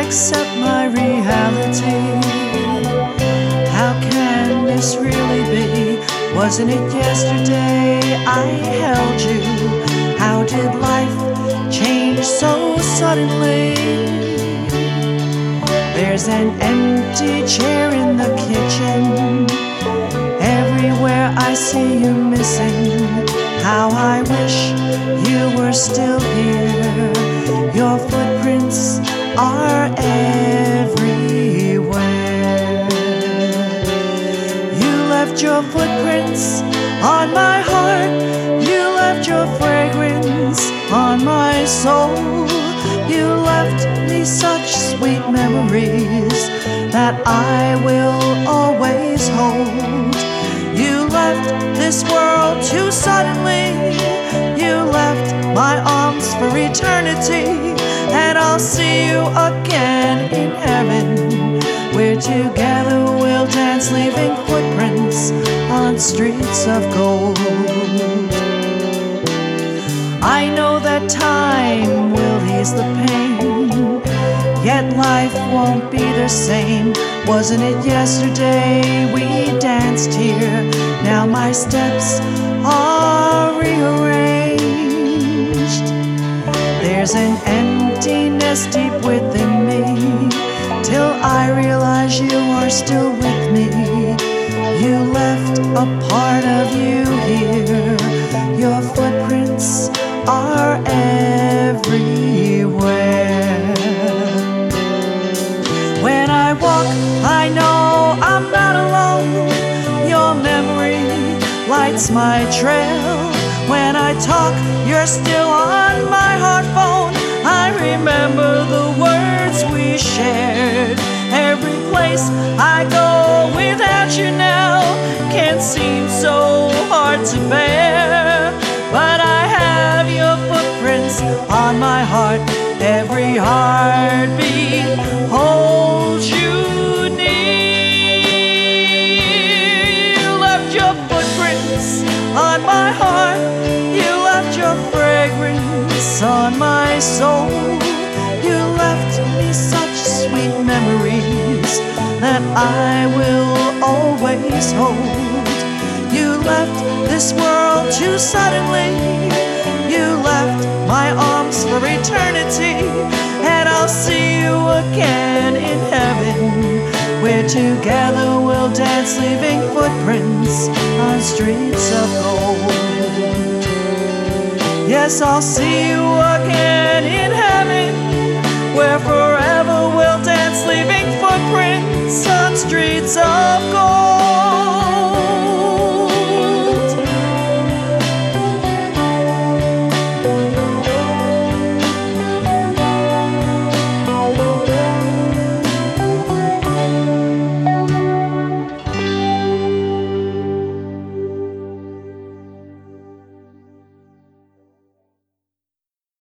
accept my reality. How can this really be? Wasn't it yesterday I held you? How did life change so suddenly? There's an empty chair in the kitchen. Everywhere I see you missing. How I wish you were still here. Your footprints are everywhere. You left your footprints on my heart. You left your fragrance on my soul. You left me such sweet memories that I will always hold. You left this world too suddenly. You left my arms for eternity. And I'll see you again in heaven, where together we'll dance, leaving footprints on streets of gold. I know that time will ease the pain, yet life won't be the same. Wasn't it yesterday we danced here? Now my steps are rearranged. There's an emptiness deep within me, till I realize you are still with me. You left a part of you here. Your footprints are everywhere. When I walk, I know I'm not alone. Your memory lights my trail. When I talk, you're still on my heart phone. I remember the words we shared. Every place I go without you now can seem so hard to bear. But I have your footprints on my heart. Every heartbeat holds you near. You left your footprints on my heart. You left your fragrance on my soul. You left me such sweet memories that I will always hold. You left this world too suddenly. You left my arms for eternity. And I'll see you again in heaven, where together we'll dance, leaving footprints on streets of gold. Yes, I'll see you again in heaven, where forever we'll dance, leaving footprints on streets of gold.